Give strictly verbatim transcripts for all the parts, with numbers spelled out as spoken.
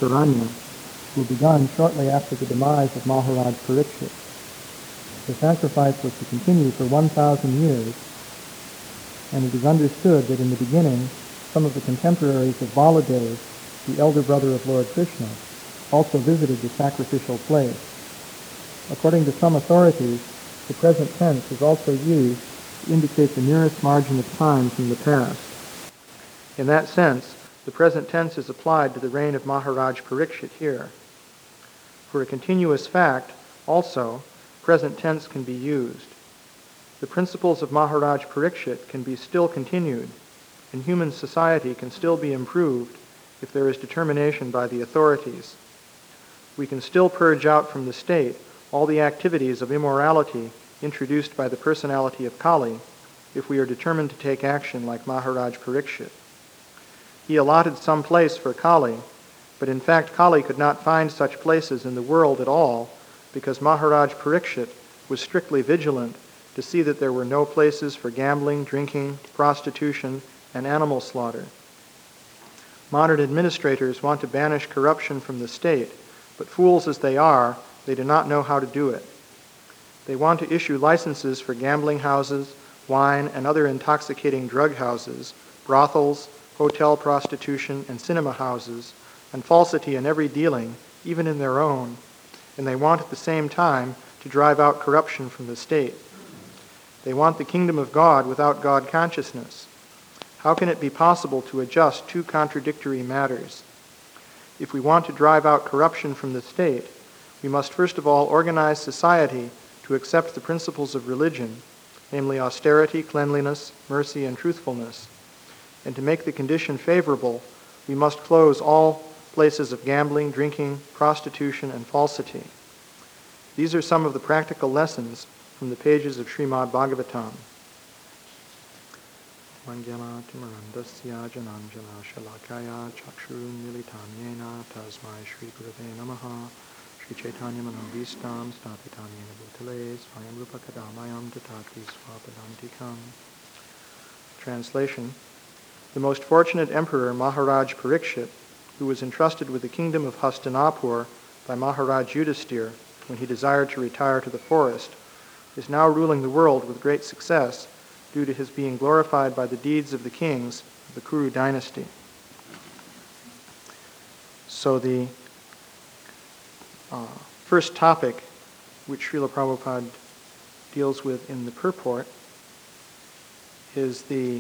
Naimisharanya were begun shortly after the demise of Maharaj Parikshit. The sacrifice was to continue for one thousand years, and it is understood that in the beginning, some of the contemporaries of Baladev, the elder brother of Lord Krishna, also visited the sacrificial place. According to some authorities, the present tense is also used to indicate the nearest margin of time from the past. In that sense, the present tense is applied to the reign of Maharaj Parikshit here. For a continuous fact, also, present tense can be used. The principles of Maharaj Parikshit can be still continued, and human society can still be improved if there is determination by the authorities. We can still purge out from the state all the activities of immorality introduced by the personality of Kali if we are determined to take action like Maharaj Parikshit. He allotted some place for Kali, but in fact Kali could not find such places in the world at all because Maharaj Parikshit was strictly vigilant to see that there were no places for gambling, drinking, prostitution, and animal slaughter. Modern administrators want to banish corruption from the state, but fools as they are, they do not know how to do it. They want to issue licenses for gambling houses, wine, and other intoxicating drug houses, brothels, hotel prostitution, and cinema houses, and falsity in every dealing, even in their own, and they want at the same time to drive out corruption from the state. They want the kingdom of God without God consciousness. How can it be possible to adjust two contradictory matters? If we want to drive out corruption from the state, we must first of all organize society to accept the principles of religion, namely austerity, cleanliness, mercy, and truthfulness. And to make the condition favorable, we must close all places of gambling, drinking, prostitution, and falsity. These are some of the practical lessons from the pages of Srimad Bhagavatam. Mangyalatimarandasya jananjala shalakaya chakshurunmilitanyena tasmai Shri Gurave Namaha Shri Chaitanya Manobhistam Stapitanyena Bhutale Svayam Rupa Kadamayam Tatati Swapadantikam. Translation: The most fortunate emperor Maharaj Parikshit, who was entrusted with the kingdom of Hastinapur by Maharaj Yudhisthira when he desired to retire to the forest, is now ruling the world with great success due to his being glorified by the deeds of the kings of the Kuru dynasty. So the uh, first topic which Srila Prabhupada deals with in the purport is the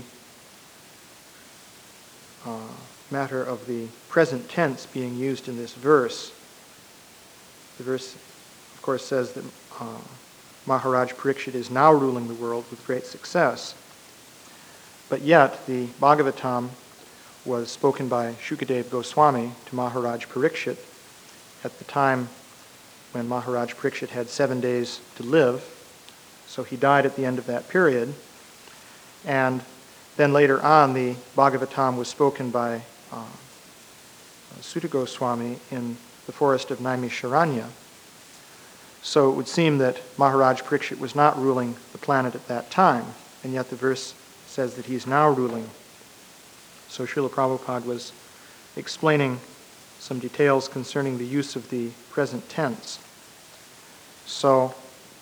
uh, matter of the present tense being used in this verse. The verse, of course, says that uh, Maharaj Parikshit is now ruling the world with great success. But yet, the Bhagavatam was spoken by Shukadeva Goswami to Maharaj Parikshit at the time when Maharaj Parikshit had seven days to live. So he died at the end of that period. And then later on, the Bhagavatam was spoken by uh, Suta Goswami in the forest of Naimisharanya. So it would seem that Maharaj Parikshit was not ruling the planet at that time, and yet the verse says that he's now ruling. So Srila Prabhupada was explaining some details concerning the use of the present tense. So,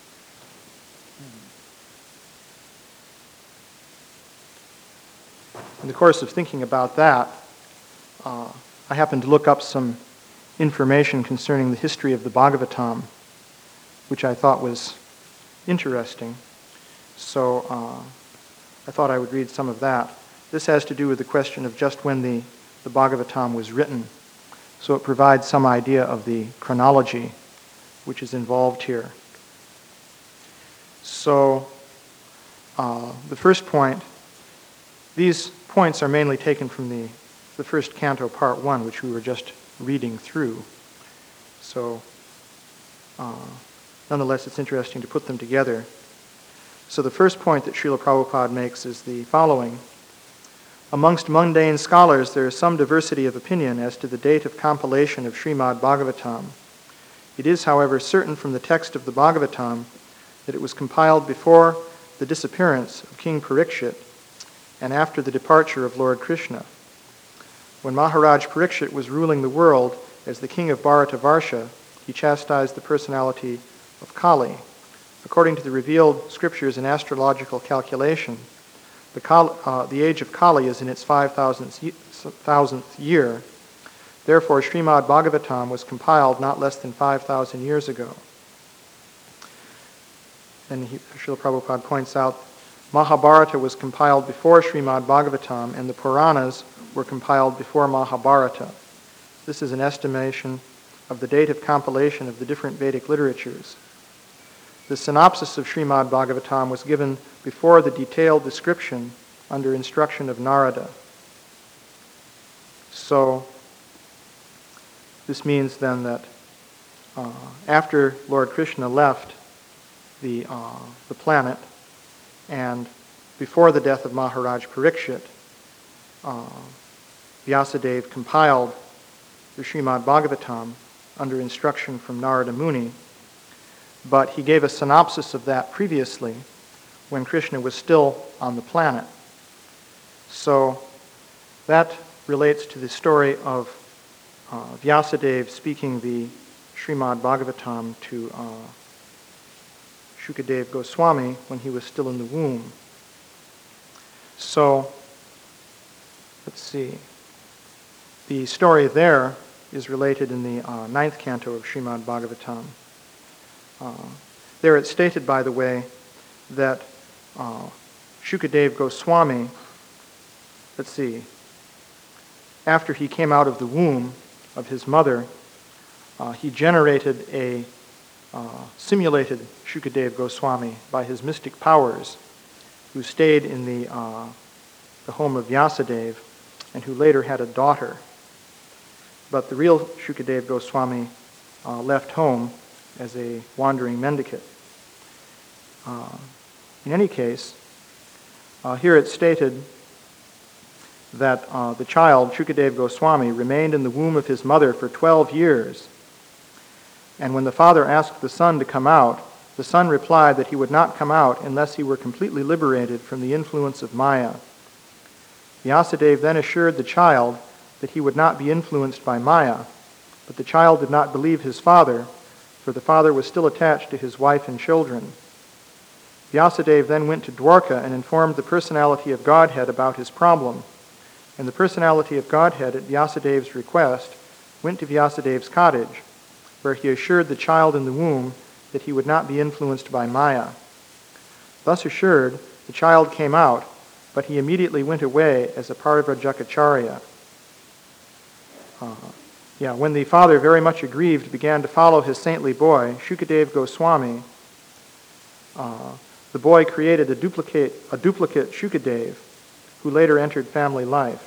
in the course of thinking about that, uh, I happened to look up some information concerning the history of the Bhagavatam, which I thought was interesting. So uh, I thought I would read some of that. This has to do with the question of just when the, the Bhagavatam was written. So it provides some idea of the chronology which is involved here. So uh, the first point, these points are mainly taken from the, the first canto, part one, which we were just reading through. So uh, nonetheless, it's interesting to put them together. So the first point that Srila Prabhupada makes is the following. Amongst mundane scholars, there is some diversity of opinion as to the date of compilation of Srimad Bhagavatam. It is, however, certain from the text of the Bhagavatam that it was compiled before the disappearance of King Parikshit and after the departure of Lord Krishna. When Maharaj Parikshit was ruling the world as the king of Bharatavarsha, he chastised the personality of Kali. According to the revealed scriptures in astrological calculation, the, Kali, uh, the age of Kali is in its five thousandth year. Therefore, Srimad Bhagavatam was compiled not less than five thousand years ago. And he, Srila Prabhupada points out, Mahabharata was compiled before Srimad Bhagavatam, and the Puranas were compiled before Mahabharata. This is an estimation of the date of compilation of the different Vedic literatures. The synopsis of Srimad Bhagavatam was given before the detailed description under instruction of Narada. So, this means then that uh, after Lord Krishna left the, uh, the planet, and before the death of Maharaj Parikshit, uh, Vyasadeva compiled the Srimad Bhagavatam under instruction from Narada Muni, but he gave a synopsis of that previously when Krishna was still on the planet. So that relates to the story of uh, Vyasadeva speaking the Srimad Bhagavatam to uh, Shukadeva Goswami when he was still in the womb. So, let's see. The story there is related in the uh, ninth canto of Srimad Bhagavatam. Uh, there it's stated, by the way, that uh, Shukadeva Goswami, let's see, after he came out of the womb of his mother, uh, he generated a uh, simulated Shukadeva Goswami by his mystic powers, who stayed in the, uh, the home of Vyasadeva and who later had a daughter. But the real Shukadeva Goswami uh, left home as a wandering mendicant. Uh, in any case, uh, here it's stated that uh, the child, Shukadeva Goswami, remained in the womb of his mother for twelve years. And when the father asked the son to come out, the son replied that he would not come out unless he were completely liberated from the influence of Maya. Vyasadeva then assured the child that he would not be influenced by Maya, but the child did not believe his father, for the father was still attached to his wife and children. Vyasadeva then went to Dwarka and informed the personality of Godhead about his problem, and the personality of Godhead, at Vyasadeva's request, went to Vyasadeva's cottage, where he assured the child in the womb that he would not be influenced by Maya. Thus assured, the child came out, but he immediately went away as a Parivrajacharya. Uh, yeah, when the father, very much aggrieved, began to follow his saintly boy, Shukadeva Goswami, uh, the boy created a duplicate, a duplicate Shukadeva, who later entered family life.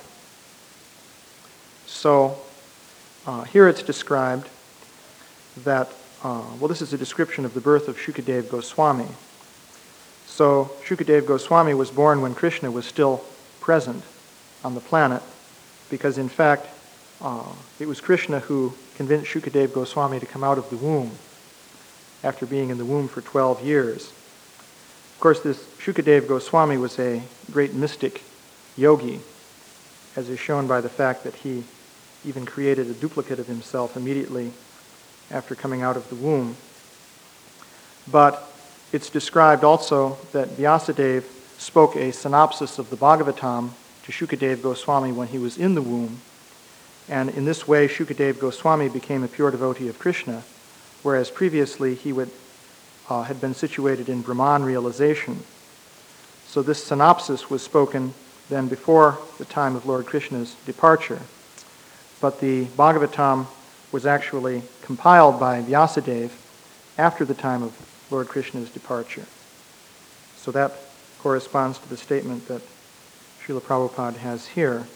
So, uh, here it's described that, uh, well, this is a description of the birth of Shukadeva Goswami. So, Shukadeva Goswami was born when Krishna was still present on the planet, because in fact, uh, it was Krishna who convinced Shukadeva Goswami to come out of the womb after being in the womb for twelve years. Of course, this Shukadeva Goswami was a great mystic yogi, as is shown by the fact that he even created a duplicate of himself immediately after coming out of the womb. But it's described also that Vyasadeva spoke a synopsis of the Bhagavatam to Shukadeva Goswami when he was in the womb, and in this way Shukadeva Goswami became a pure devotee of Krishna, whereas previously he would, uh, had been situated in Brahman realization. So this synopsis was spoken then before the time of Lord Krishna's departure, but the Bhagavatam was actually compiled by Vyasadeva after the time of Lord Krishna's departure. So that corresponds to the statement that Srila Prabhupada has here.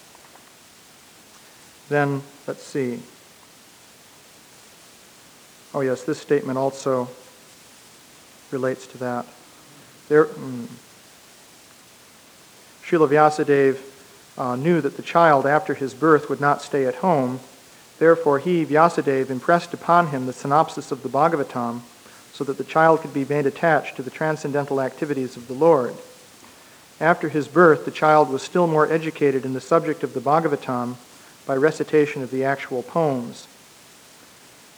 Then, let's see. Oh yes, this statement also relates to that. There, mm, Srila Vyasadeva uh, knew that the child after his birth would not stay at home. Therefore he, Vyasadeva, impressed upon him the synopsis of the Bhagavatam so that the child could be made attached to the transcendental activities of the Lord. After his birth, the child was still more educated in the subject of the Bhagavatam by recitation of the actual poems.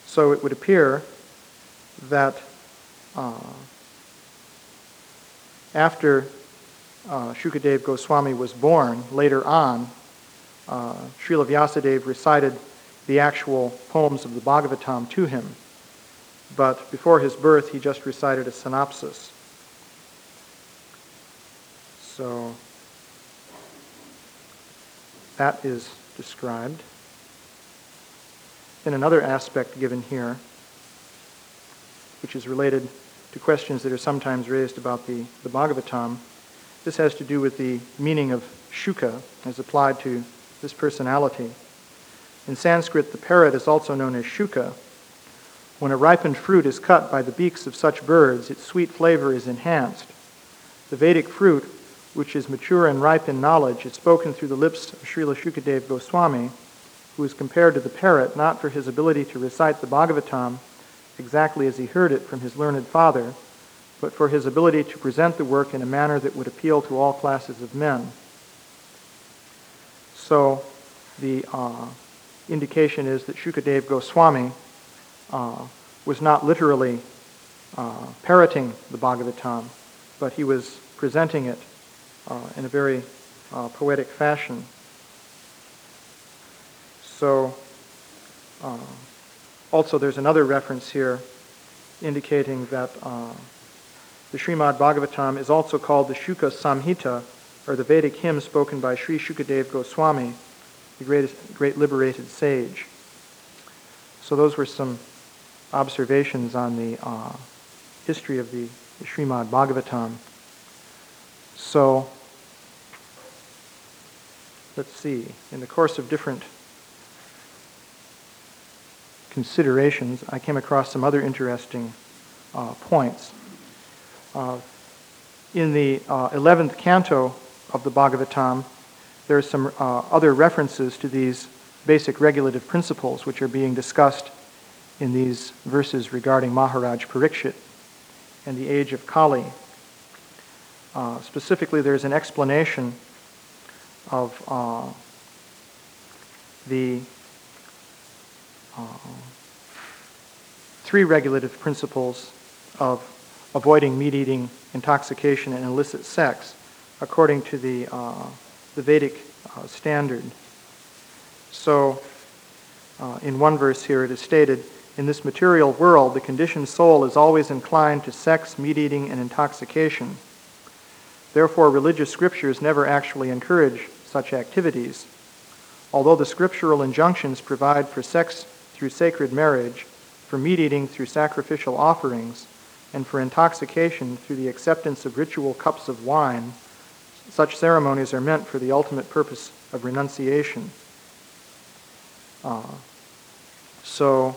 So it would appear that uh, after uh, Shukadeva Goswami was born, later on, uh, Srila Vyasadeva recited the actual poems of the Bhagavatam to him. But before his birth, he just recited a synopsis. So that is described. In another aspect given here, which is related to questions that are sometimes raised about the, the Bhagavatam, this has to do with the meaning of Shuka as applied to this personality. In Sanskrit, the parrot is also known as Shuka. When a ripened fruit is cut by the beaks of such birds, its sweet flavor is enhanced. The Vedic fruit, which is mature and ripe in knowledge, is spoken through the lips of Srila Shukadeva Goswami, who is compared to the parrot not for his ability to recite the Bhagavatam exactly as he heard it from his learned father, but for his ability to present the work in a manner that would appeal to all classes of men. So the uh, indication is that Shukadeva Goswami uh, was not literally uh, parroting the Bhagavatam, but he was presenting it uh, in a very uh, poetic fashion. So uh, also there's another reference here indicating that uh, the Srimad Bhagavatam is also called the Shuka Samhita, or the Vedic hymn spoken by Sri Shukadeva Goswami, the greatest, great liberated sage. So those were some observations on the uh, history of the, the Srimad Bhagavatam. So, let's see, in the course of different considerations, I came across some other interesting uh, points. Uh, in the uh, eleventh canto of the Bhagavatam, there are some uh, other references to these basic regulative principles which are being discussed in these verses regarding Maharaj Parikshit and the age of Kali. Uh, specifically, there's an explanation of uh, the uh, three regulative principles of avoiding meat-eating, intoxication, and illicit sex, according to the, uh, the Vedic uh, standard. So, uh, in one verse here it is stated, "In this material world, the conditioned soul is always inclined to sex, meat-eating, and intoxication. Therefore, religious scriptures never actually encourage such activities. Although the scriptural injunctions provide for sex through sacred marriage, for meat-eating through sacrificial offerings, and for intoxication through the acceptance of ritual cups of wine, such ceremonies are meant for the ultimate purpose of renunciation." Uh, so,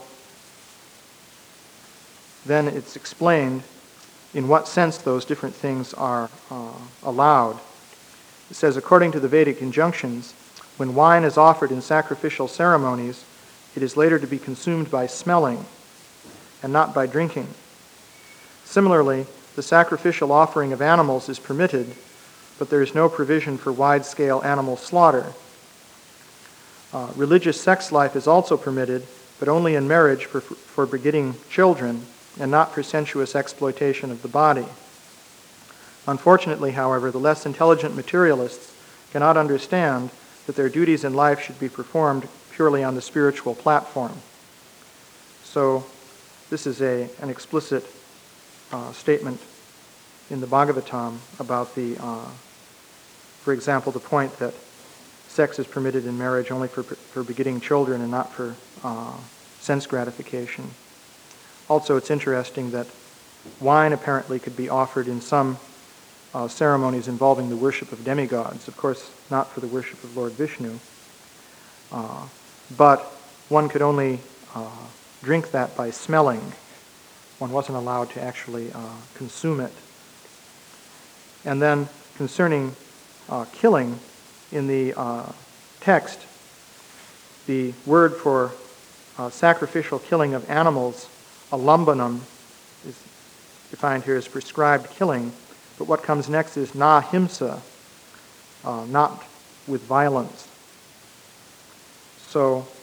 then it's explained in what sense those different things are uh, allowed. It says, according to the Vedic injunctions, when wine is offered in sacrificial ceremonies, it is later to be consumed by smelling and not by drinking. Similarly, the sacrificial offering of animals is permitted, but there is no provision for wide-scale animal slaughter. Uh, religious sex life is also permitted, but only in marriage for, for begetting children, and not for sensuous exploitation of the body. Unfortunately, however, the less intelligent materialists cannot understand that their duties in life should be performed purely on the spiritual platform. So, this is a, an explicit uh, statement in the Bhagavatam about the, uh, for example, the point that sex is permitted in marriage only for, for begetting children and not for uh, sense gratification. Also, it's interesting that wine apparently could be offered in some uh, ceremonies involving the worship of demigods. Of course, not for the worship of Lord Vishnu. Uh, but one could only uh, drink that by smelling. One wasn't allowed to actually uh, consume it. And then, concerning uh, killing, in the uh, text, the word for uh, sacrificial killing of animals, alambanam, is defined here as prescribed killing, but what comes next is na-himsa, uh, not with violence. So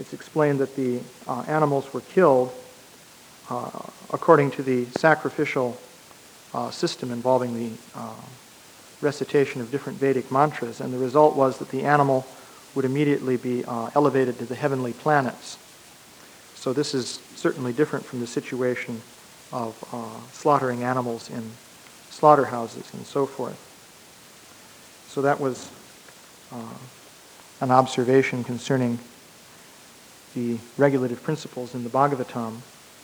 it's explained that the uh, animals were killed uh, according to the sacrificial uh, system involving the uh, recitation of different Vedic mantras, and the result was that the animal would immediately be uh, elevated to the heavenly planets. So this is certainly different from the situation of uh, slaughtering animals in slaughterhouses and so forth. So that was uh, an observation concerning the regulative principles in the Bhagavatam.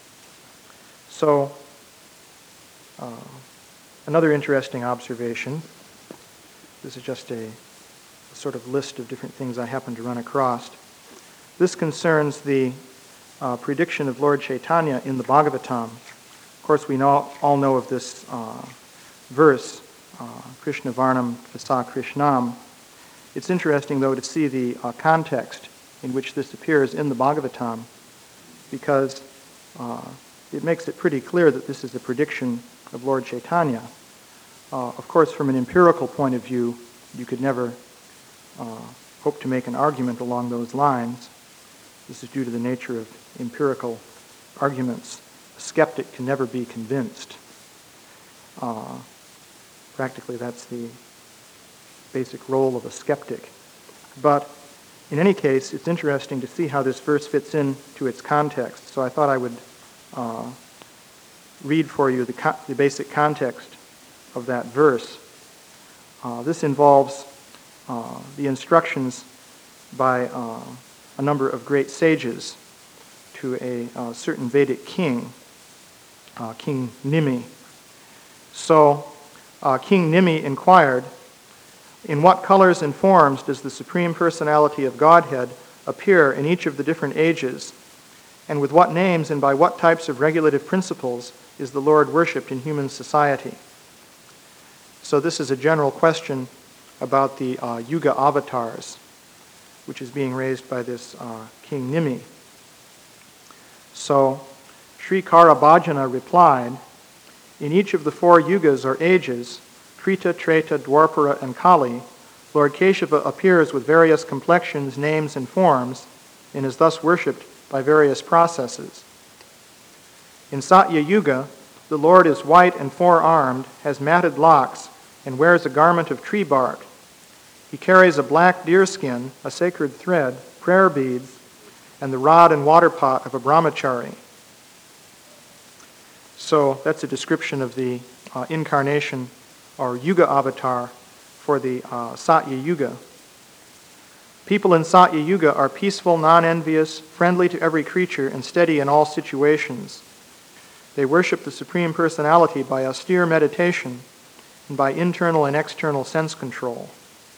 So uh, another interesting observation, this is just a, a sort of list of different things I happened to run across. This concerns the uh, prediction of Lord Chaitanya in the Bhagavatam. Of course, we know, all know of this uh, verse, uh, Krishna Varnam Vasa Krishnam. It's interesting, though, to see the uh, context in which this appears in the Bhagavatam, because uh, it makes it pretty clear that this is a prediction of Lord Chaitanya. Uh, of course, from an empirical point of view, you could never uh, hope to make an argument along those lines. This is due to the nature of empirical arguments. A skeptic can never be convinced. Uh, practically, that's the basic role of a skeptic. But in any case, it's interesting to see how this verse fits into its context. So I thought I would uh, read for you the, co- the basic context of that verse. Uh, this involves uh, the instructions by uh, a number of great sages to a uh, certain Vedic king, uh, King Nimi. So uh, King Nimi inquired, "In what colors and forms does the Supreme Personality of Godhead appear in each of the different ages? And with what names and by what types of regulative principles is the Lord worshipped in human society?" So this is a general question about the uh, Yuga avatars, which is being raised by this uh, King Nimi. So Sri Karabhajana replied, "In each of the four yugas or ages, Krita, Treta, Dwapara, and Kali, Lord Keshava appears with various complexions, names, and forms, and is thus worshipped by various processes. In Satya Yuga, the Lord is white and four-armed, has matted locks, and wears a garment of tree bark. He carries a black deerskin, a sacred thread, prayer beads, and the rod and water pot of a brahmachari." So that's a description of the uh, incarnation or Yuga avatar for the uh, Satya Yuga. People in Satya Yuga are peaceful, non-envious, friendly to every creature, and steady in all situations. They worship the Supreme Personality by austere meditation and by internal and external sense control.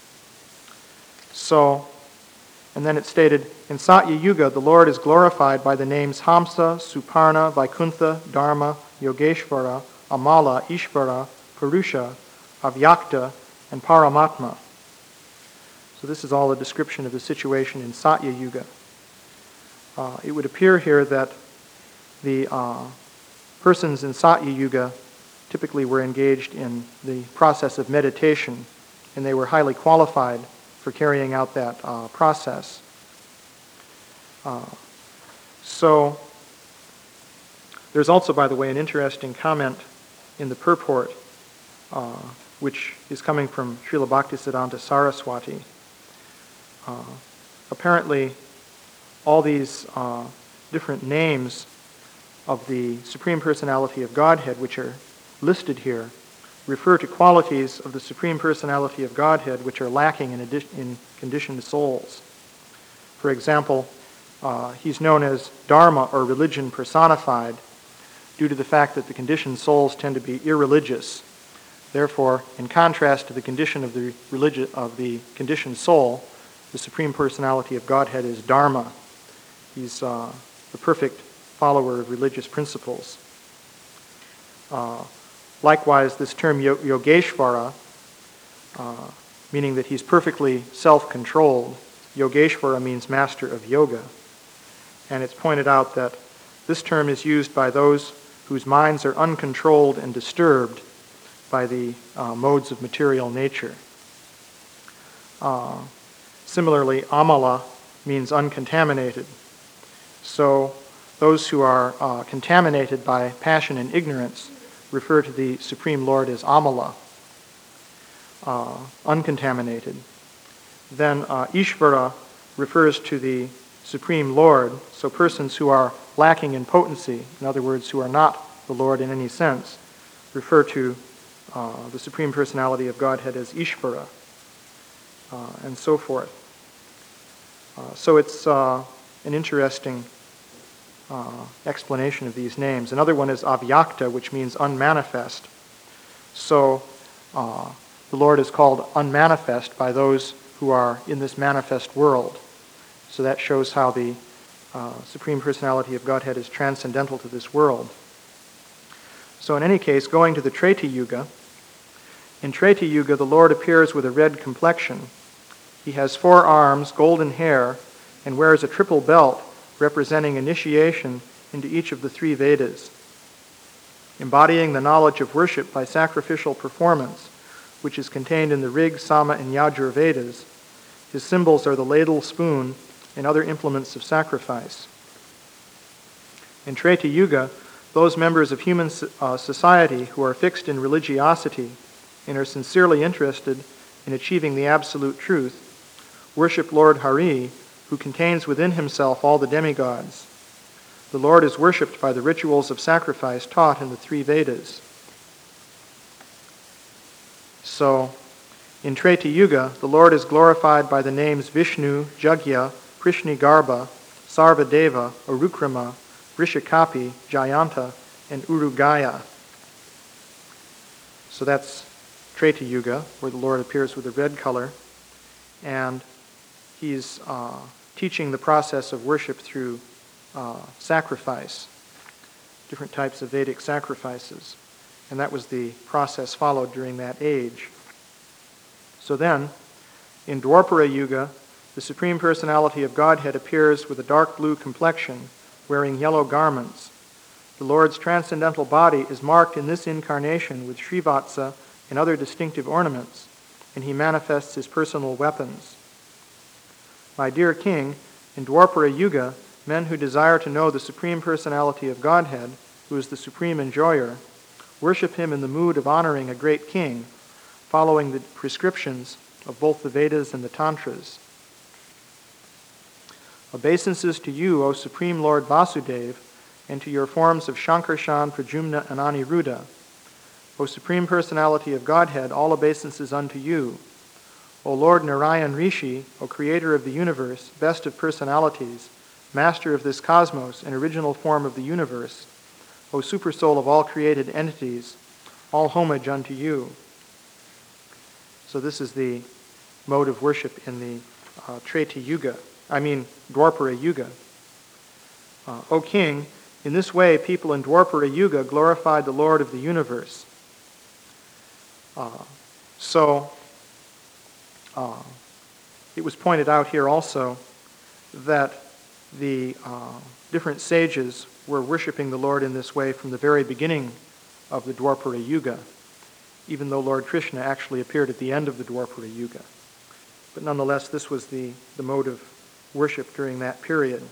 So, and then it stated, in Satya Yuga, the Lord is glorified by the names Hamsa, Suparna, Vaikuntha, Dharma, Yogeshvara, Amala, Ishvara, Purusha, Avyakta, and Paramatma. So this is all a description of the situation in Satya Yuga. Uh, it would appear here that the uh, persons in Satya Yuga typically were engaged in the process of meditation, and they were highly qualified for carrying out that uh, process. Uh, so there's also, by the way, an interesting comment in the purport, uh, which is coming from Srila Bhaktisiddhanta Saraswati. Uh, apparently, all these uh, different names of the Supreme Personality of Godhead, which are listed here, refer to qualities of the Supreme Personality of Godhead which are lacking in, adi- in conditioned souls. For example, uh, he's known as Dharma, or religion personified, due to the fact that the conditioned souls tend to be irreligious. Therefore, in contrast to the condition of the religi- of the conditioned soul, the Supreme Personality of Godhead is Dharma. He's uh, the perfect follower of religious principles. Uh, likewise, this term Yogeshvara, uh, meaning that he's perfectly self-controlled, Yogeshvara means master of yoga. And it's pointed out that this term is used by those whose minds are uncontrolled and disturbed by the uh, modes of material nature. Uh, similarly, Amala means uncontaminated. So those who are uh, contaminated by passion and ignorance refer to the Supreme Lord as Amala, uh, uncontaminated. Then uh, Ishvara refers to the Supreme Lord, so persons who are lacking in potency, in other words, who are not the Lord in any sense, refer to uh, the Supreme Personality of Godhead as Ishvara, uh, and so forth. Uh, so it's uh, an interesting uh, explanation of these names. Another one is Avyakta, which means unmanifest. So uh, the Lord is called unmanifest by those who are in this manifest world. So that shows how the uh, Supreme Personality of Godhead is transcendental to this world. So in any case, going to the Treta Yuga, in Treta Yuga the Lord appears with a red complexion. He has four arms, golden hair, and wears a triple belt representing initiation into each of the three Vedas, embodying the knowledge of worship by sacrificial performance, which is contained in the Rig, Sama, and Yajur Vedas. His symbols are the ladle, spoon, and other implements of sacrifice. In Treta Yuga, those members of human uh, society who are fixed in religiosity and are sincerely interested in achieving the absolute truth worship Lord Hari, who contains within himself all the demigods. The Lord is worshipped by the rituals of sacrifice taught in the three Vedas. So, in Treta Yuga, the Lord is glorified by the names Vishnu, Jagya, Prishnigarbha, Sarvadeva, Arukrama, Vrishakapi, Jayanta, and Urugaya. So that's Treta Yuga, where the Lord appears with a red color, and he's uh, teaching the process of worship through uh, sacrifice, different types of Vedic sacrifices. And that was the process followed during that age. So then, in Dwapara Yuga, the Supreme Personality of Godhead appears with a dark blue complexion, wearing yellow garments. The Lord's transcendental body is marked in this incarnation with Srivatsa and other distinctive ornaments, and he manifests his personal weapons. My dear King, in Dwapara Yuga, men who desire to know the Supreme Personality of Godhead, who is the supreme enjoyer, worship him in the mood of honoring a great king, following the prescriptions of both the Vedas and the Tantras. Obeisances to you, O Supreme Lord Vasudeva, and to your forms of Shankarshan, Pradyumna, and Aniruddha. O Supreme Personality of Godhead, all obeisances unto you. O Lord Narayan Rishi, O Creator of the universe, best of personalities, Master of this cosmos and original form of the universe, O Supersoul of all created entities, all homage unto you. So this is the mode of worship in the uh, Treta Yuga, I mean Dwapara Yuga. Uh, o King, in this way people in Dwapara Yuga glorified the Lord of the universe. Uh, so uh, it was pointed out here also that the uh, different sages were worshiping the Lord in this way from the very beginning of the Dwapara Yuga, even though Lord Krishna actually appeared at the end of the Dwapara Yuga. But nonetheless, this was the, the mode of worship during that period.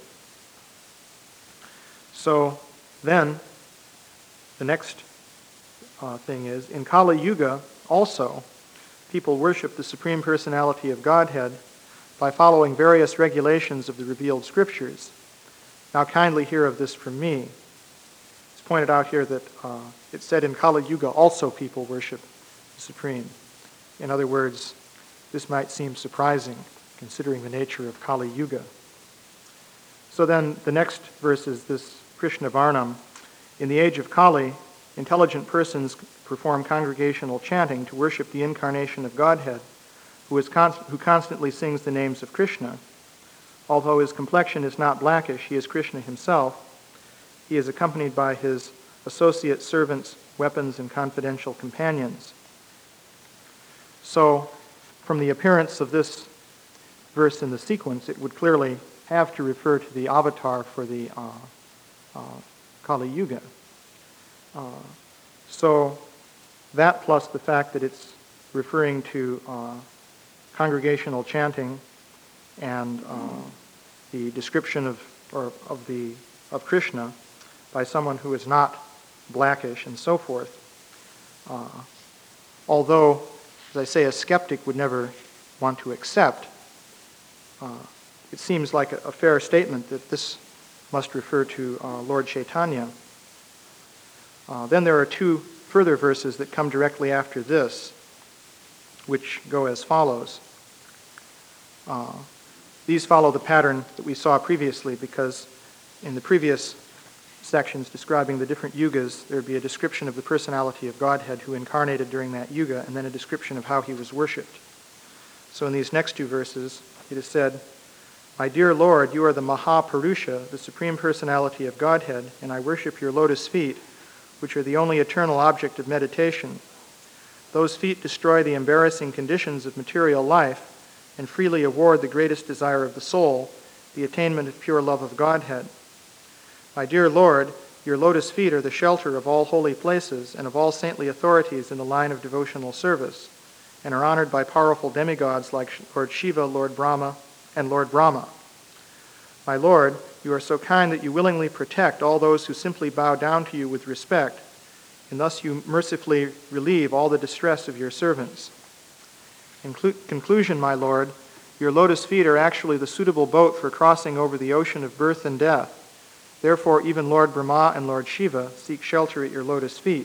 So then, the next uh, thing is, in Kali Yuga also, people worship the Supreme Personality of Godhead by following various regulations of the revealed scriptures. Now kindly hear of this from me. It's pointed out here that uh, it said in Kali Yuga also people worship the Supreme. In other words, this might seem surprising considering the nature of Kali Yuga. So then the next verse is this Krishna Varnam. In the age of Kali, intelligent persons perform congregational chanting to worship the incarnation of Godhead, who, is const- who constantly sings the names of Krishna. Although his complexion is not blackish, he is Krishna himself. He is accompanied by his associate servants, weapons, and confidential companions. So, from the appearance of this verse in the sequence, it would clearly have to refer to the avatar for the uh, uh, Kali Yuga. Uh, so, that plus the fact that it's referring to uh, congregational chanting and uh, the description of or of the of Krishna by someone who is not blackish and so forth. Uh, although, as I say, a skeptic would never want to accept, uh, it seems like a, a fair statement that this must refer to uh, Lord Chaitanya. Uh, then there are two further verses that come directly after this, which go as follows. Uh, these follow the pattern that we saw previously, because in the previous sections describing the different yugas, there would be a description of the personality of Godhead who incarnated during that yuga, and then a description of how he was worshipped. So in these next two verses, it is said, "My dear Lord, you are the Mahapurusha, the Supreme Personality of Godhead, and I worship your lotus feet, which are the only eternal object of meditation. Those feet destroy the embarrassing conditions of material life and freely award the greatest desire of the soul, the attainment of pure love of Godhead. My dear Lord, your lotus feet are the shelter of all holy places and of all saintly authorities in the line of devotional service, and are honored by powerful demigods like Lord Shiva, Lord Brahma, and Lord Brahma. My Lord, you are so kind that you willingly protect all those who simply bow down to you with respect, and thus you mercifully relieve all the distress of your servants. In clu- conclusion, my Lord, your lotus feet are actually the suitable boat for crossing over the ocean of birth and death. Therefore, even Lord Brahma and Lord Shiva seek shelter at your lotus feet.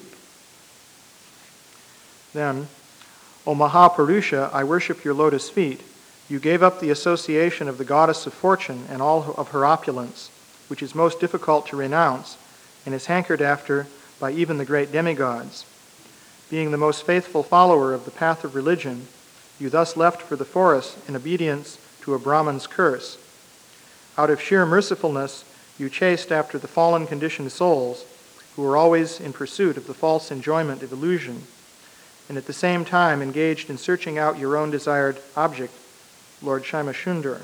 Then, O Mahapurusha, I worship your lotus feet. You gave up the association of the goddess of fortune and all of her opulence, which is most difficult to renounce and is hankered after by even the great demigods. Being the most faithful follower of the path of religion, you thus left for the forest in obedience to a Brahman's curse. Out of sheer mercifulness, you chased after the fallen conditioned souls who were always in pursuit of the false enjoyment of illusion, and at the same time engaged in searching out your own desired object, Lord Shyamashundar.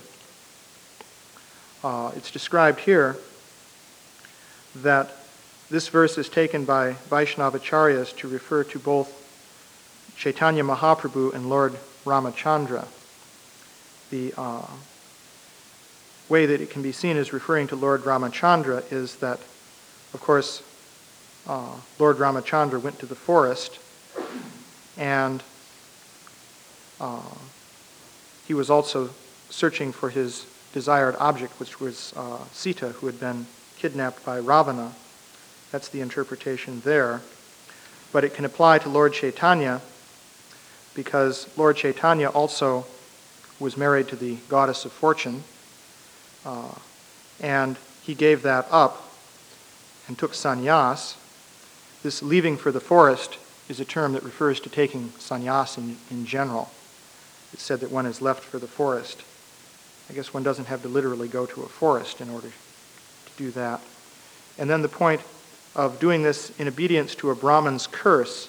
Uh, it's described here that this verse is taken by Vaishnavacharyas to refer to both Chaitanya Mahaprabhu and Lord Ramachandra. The uh, way that it can be seen as referring to Lord Ramachandra is that, of course, uh, Lord Ramachandra went to the forest, and uh, he was also searching for his desired object, which was uh, Sita, who had been kidnapped by Ravana. That's the interpretation there. But it can apply to Lord Chaitanya, because Lord Chaitanya also was married to the goddess of fortune, uh, and he gave that up and took sannyas. This leaving for the forest is a term that refers to taking sannyas in, in general. It's said that one is left for the forest. I guess one doesn't have to literally go to a forest in order to do that. And then the point of doing this in obedience to a Brahman's curse.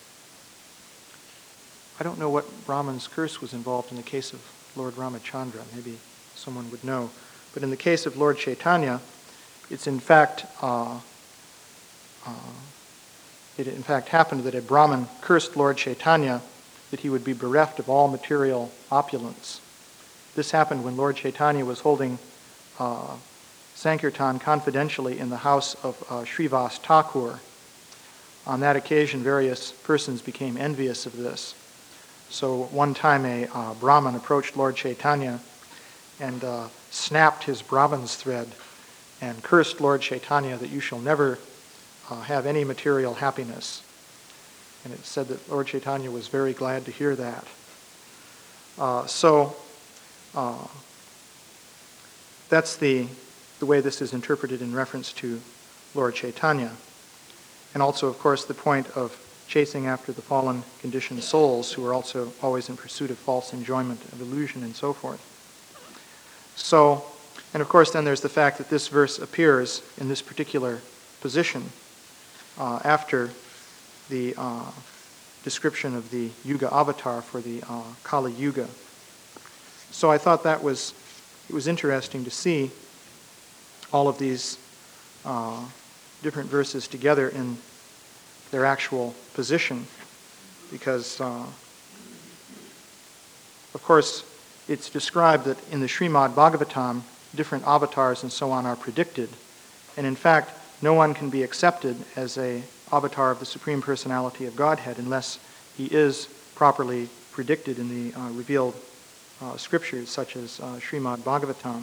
I don't know what Brahman's curse was involved in the case of Lord Ramachandra. Maybe someone would know. But in the case of Lord Chaitanya, it's in fact, uh, uh, it in fact happened that a Brahmin cursed Lord Chaitanya that he would be bereft of all material opulence. This happened when Lord Chaitanya was holding uh, Sankirtan confidentially in the house of uh, Srivas Thakur. On that occasion, various persons became envious of this. So one time a uh, Brahmin approached Lord Chaitanya and uh, snapped his Brahman's thread and cursed Lord Chaitanya that you shall never uh, have any material happiness. And it said that Lord Chaitanya was very glad to hear that. Uh, so uh, that's the, the way this is interpreted in reference to Lord Chaitanya. And also, of course, the point of chasing after the fallen conditioned souls who are also always in pursuit of false enjoyment of illusion and so forth. So, and of course then there's the fact that this verse appears in this particular position uh, after the uh, description of the Yuga avatar for the uh, Kali Yuga. So I thought that was, it was interesting to see all of these uh, different verses together in their actual position, because, uh, of course, it's described that in the Srimad Bhagavatam, different avatars and so on are predicted. And in fact, no one can be accepted as a avatar of the Supreme Personality of Godhead unless he is properly predicted in the uh, revealed uh, scriptures, such as uh, Srimad Bhagavatam.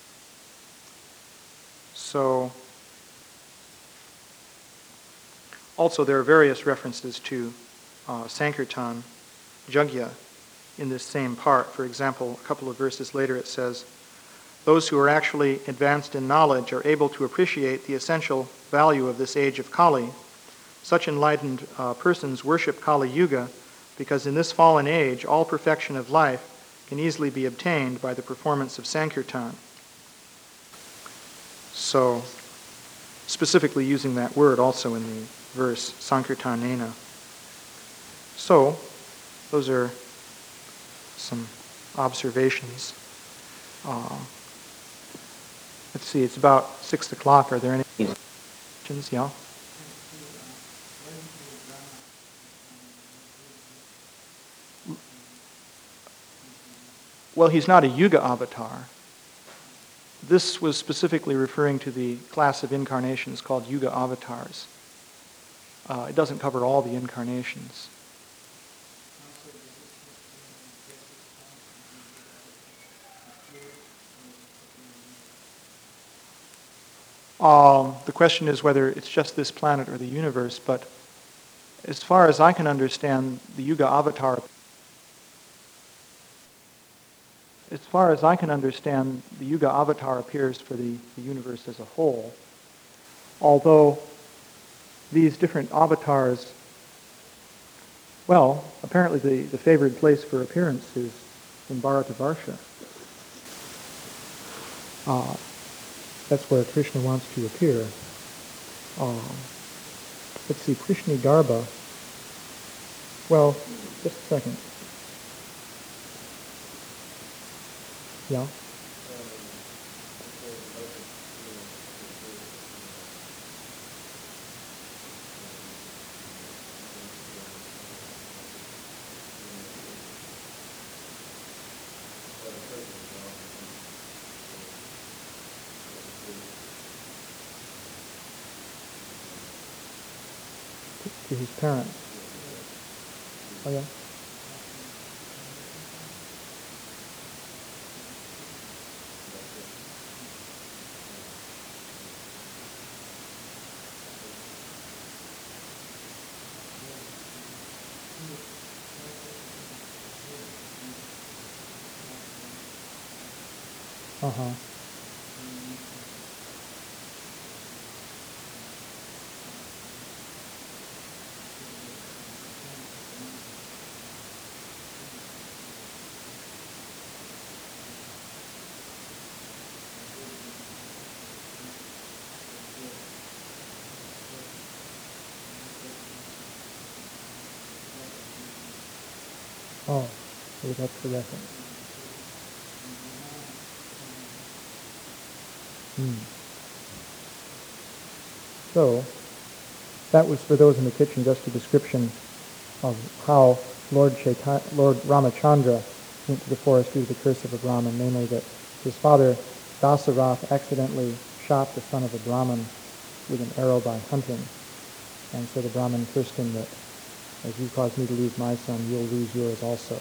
So, also there are various references to uh, Sankirtan, Jagya, in this same part. For example, a couple of verses later it says, "Those who are actually advanced in knowledge are able to appreciate the essential value of this age of Kali. Such enlightened uh, persons worship Kali Yuga because in this fallen age, all perfection of life can easily be obtained by the performance of Sankirtan." So, specifically using that word also in the verse, Sankirtanena. So, those are some observations. Uh, let's see, it's about six o'clock. Are there any questions? Yeah? Well, he's not a Yuga avatar. This was specifically referring to the class of incarnations called Yuga avatars. Uh, it doesn't cover all the incarnations. Um, the question is whether it's just this planet or the universe, but as far as I can understand, the Yuga avatar, as far as I can understand, the Yuga avatar appears for the, the universe as a whole, although these different avatars, well, apparently the, the favored place for appearance is in Bharatavarsha. Uh, That's where Krishna wants to appear. Um, let's see, Krishna Garbha. Well, just a second. Yeah? To his parents. Oh, yeah? Uh-huh. Oh, maybe that's the reference. Hmm. So, that was for those in the kitchen just a description of how Lord Chaitanya, Lord Ramachandra went to the forest due to the curse of a Brahmin, namely that his father Dasarath accidentally shot the son of a Brahmin with an arrow by hunting. And so the Brahmin cursed him that, as you caused me to lose my son, you'll lose yours also.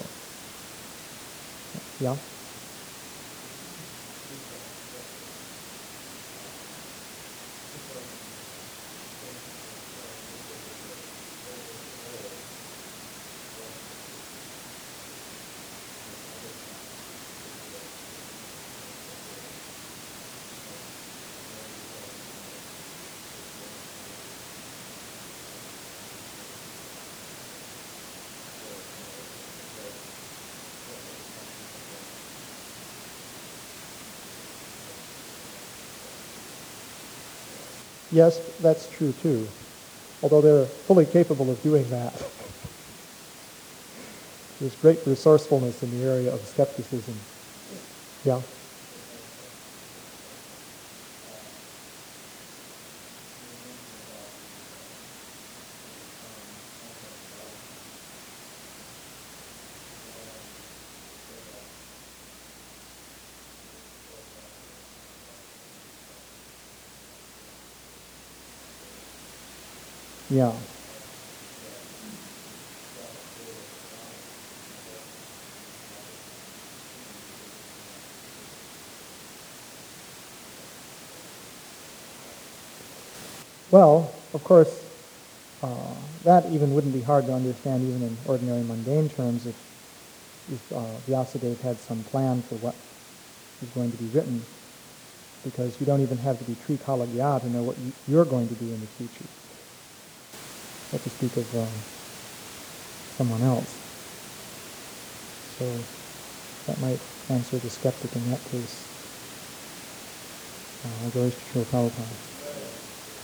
Yeah? Yes, that's true too, although they're fully capable of doing that. There's great resourcefulness in the area of skepticism. Yeah? Yeah. Well, of course, uh, that even wouldn't be hard to understand even in ordinary mundane terms if, if uh, Vyasadeva had some plan for what is going to be written, because you don't even have to be Trikalagya to know what you, you're going to do in the future. Let to speak of uh, someone else. So that might answer the skeptic in that case. Uh, I'll go to Srila Prabhupada.